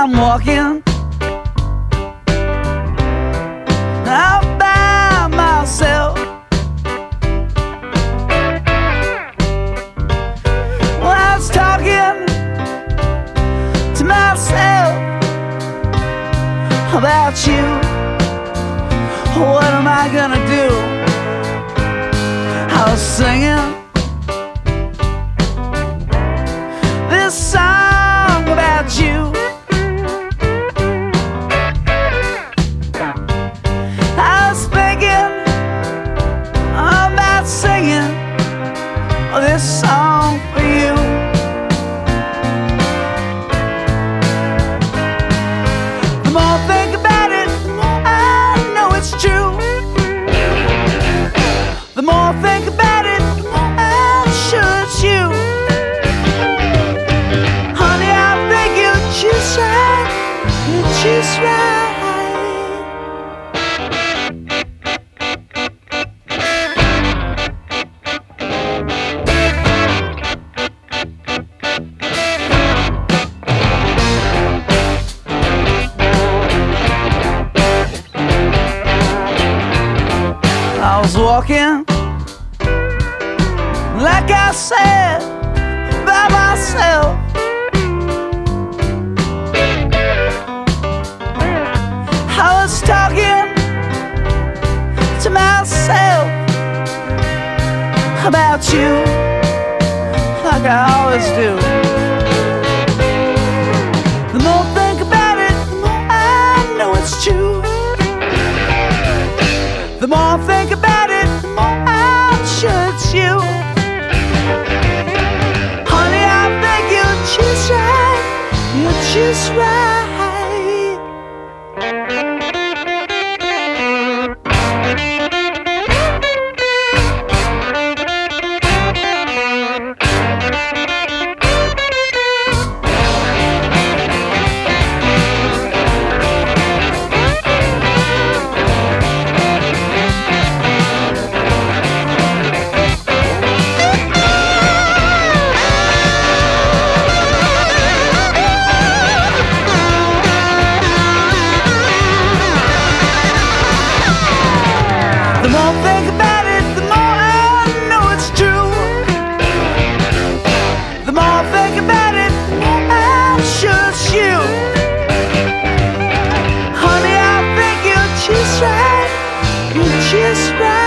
I'm walking out by myself. Well, I was talking to myself about you. What am I gonna do? I was singing this song about you. I was thinking about singing this song for you. The more I think about it, the more I know it's true. The more I think about it, the more I'm sure it's you. Honey, I think you're just right. You're just right. I was walking, like I said, by myself. I was talking to myself about you, like I always do. The more I think about it, the more I know it's true. The more I think about it, the more I'm sure it's you. Honey, I think you're just right. You're just right. The more I think about it, the more I know it's true. The more I think about it, the more I'm sure it's you. Honey, I think you're just right. You're just right.